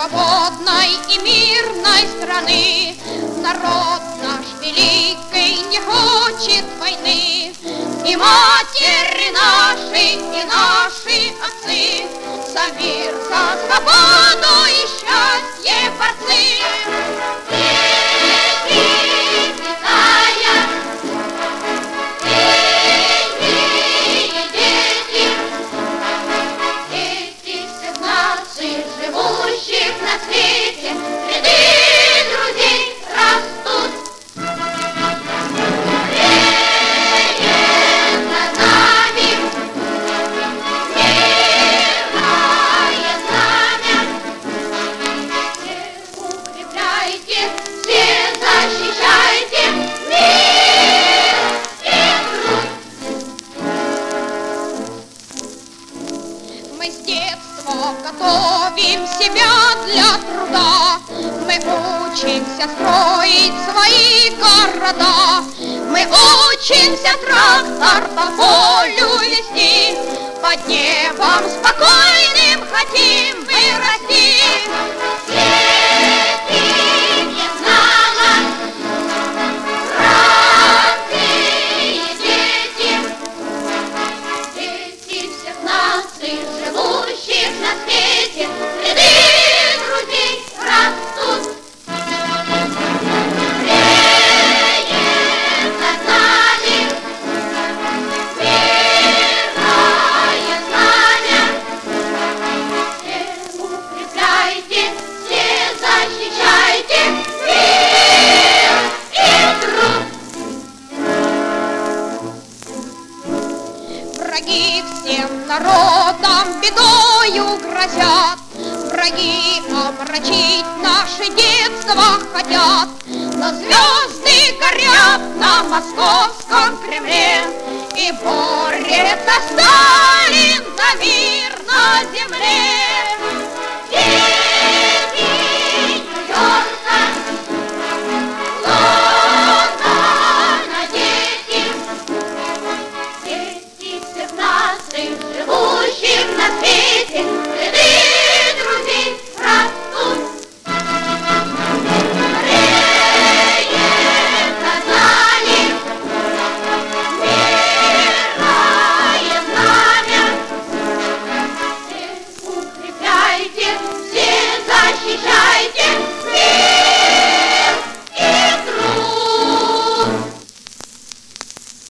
свободной и мирной страны. Народ наш великий не хочет войны, и матери наши, и наши отцы за мир, за свободу и счастье борцы. Живущих на свете, ряды друзей растут. Реет над нами мирное знамя. Все укрепляйте, все защищайте мир и труд. Мы с детства готовим себя для труда, мы учимся строить свои города, мы учимся трактор по полю вести, под небом спокойным хотим мы расти. Свети не знала, родные дети, дети всех наций, живущих на свете, ряды друзей растут. Реет над нами мирное знамя. Все укрепляйте, все защищайте мир и труд. Враги всем народам бедою грозят, враги омрачить наше детство хотят, но звезды горят на московском Кремле, и борется Сталин за мир на земле.